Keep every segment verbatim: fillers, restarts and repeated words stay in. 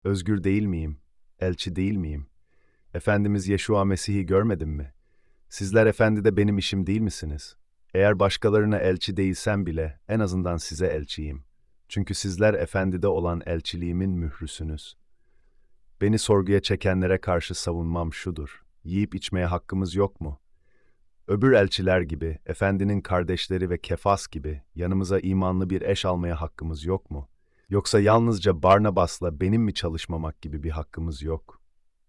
Özgür değil miyim? Elçi değil miyim? Efendimiz Yeşua Mesih'i görmedim mi? Sizler efendide benim işim değil misiniz? Eğer başkalarına elçi değilsem bile en azından size elçiyim. Çünkü sizler efendide olan elçiliğimin mührüsünüz. Beni sorguya çekenlere karşı savunmam şudur: yiyip içmeye hakkımız yok mu? Öbür elçiler gibi, efendinin kardeşleri ve Kefas gibi yanımıza imanlı bir eş almaya hakkımız yok mu? Yoksa yalnızca Barnabas'la benim mi çalışmamak gibi bir hakkımız yok?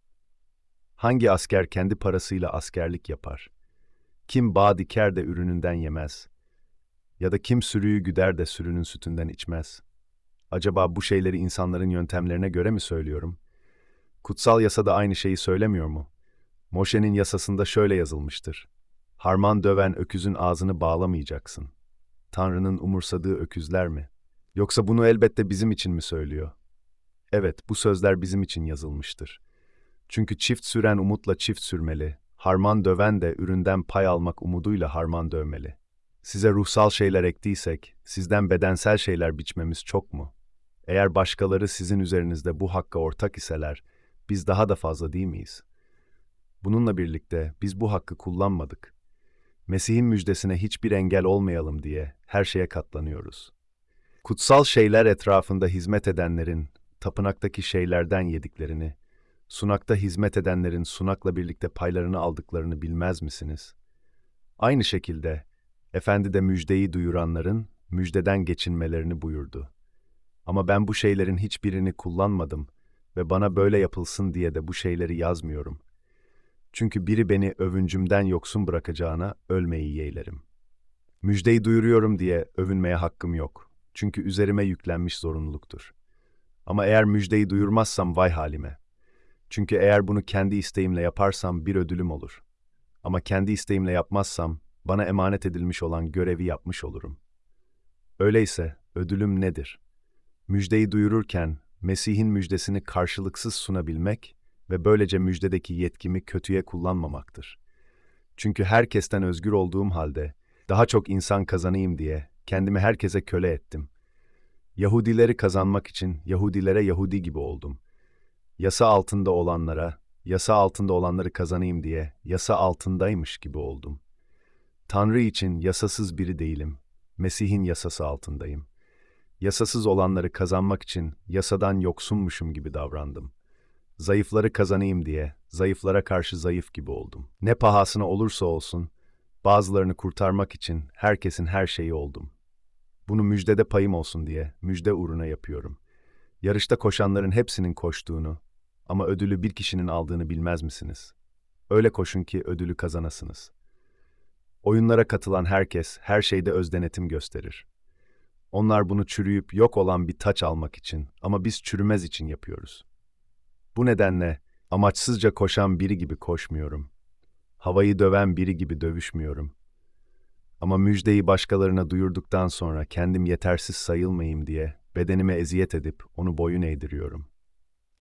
Hangi asker kendi parasıyla askerlik yapar? Kim bağ diker de ürününden yemez? Ya da kim sürüyü güder de sürünün sütünden içmez? Acaba bu şeyleri insanların yöntemlerine göre mi söylüyorum? Kutsal yasa da aynı şeyi söylemiyor mu? Moşe'nin yasasında şöyle yazılmıştır: harman döven öküzün ağzını bağlamayacaksın. Tanrı'nın umursadığı öküzler mi? Yoksa bunu elbette bizim için mi söylüyor? Evet, bu sözler bizim için yazılmıştır. Çünkü çift süren umutla çift sürmeli, harman döven de üründen pay almak umuduyla harman dövmeli. Size ruhsal şeyler ektiysek, sizden bedensel şeyler biçmemiz çok mu? Eğer başkaları sizin üzerinizde bu hakka ortak iseler, biz daha da fazla değil miyiz? Bununla birlikte biz bu hakkı kullanmadık. Mesih'in müjdesine hiçbir engel olmayalım diye her şeye katlanıyoruz. Kutsal şeyler etrafında hizmet edenlerin, tapınaktaki şeylerden yediklerini, sunakta hizmet edenlerin sunakla birlikte paylarını aldıklarını bilmez misiniz? Aynı şekilde, Efendi de müjdeyi duyuranların müjdeden geçinmelerini buyurdu. Ama ben bu şeylerin hiçbirini kullanmadım ve bana böyle yapılsın diye de bu şeyleri yazmıyorum. Çünkü biri beni övüncümden yoksun bırakacağına ölmeyi yeğlerim. Müjdeyi duyuruyorum diye övünmeye hakkım yok. Çünkü üzerime yüklenmiş zorunluluktur. Ama eğer müjdeyi duyurmazsam vay halime. Çünkü eğer bunu kendi isteğimle yaparsam bir ödülüm olur. Ama kendi isteğimle yapmazsam bana emanet edilmiş olan görevi yapmış olurum. Öyleyse ödülüm nedir? Müjdeyi duyururken Mesih'in müjdesini karşılıksız sunabilmek ve böylece müjdedeki yetkimi kötüye kullanmamaktır. Çünkü herkesten özgür olduğum halde daha çok insan kazanayım diye kendimi herkese köle ettim. Yahudileri kazanmak için Yahudilere Yahudi gibi oldum. Yasa altında olanlara, yasa altında olanları kazanayım diye yasa altındaymış gibi oldum. Tanrı için yasasız biri değilim. Mesih'in yasası altındayım. Yasasız olanları kazanmak için yasadan yoksunmuşum gibi davrandım. Zayıfları kazanayım diye zayıflara karşı zayıf gibi oldum. Ne pahasına olursa olsun, bazılarını kurtarmak için herkesin her şeyi oldum. Bunu müjdede payım olsun diye müjde uğruna yapıyorum. Yarışta koşanların hepsinin koştuğunu ama ödülü bir kişinin aldığını bilmez misiniz? Öyle koşun ki ödülü kazanasınız. Oyunlara katılan herkes her şeyde özdenetim gösterir. Onlar bunu çürüyüp yok olan bir taç almak için ama biz çürümez için yapıyoruz. Bu nedenle amaçsızca koşan biri gibi koşmuyorum. Havayı döven biri gibi dövüşmüyorum. Ama müjdeyi başkalarına duyurduktan sonra kendim yetersiz sayılmayayım diye bedenime eziyet edip onu boyun eğdiriyorum.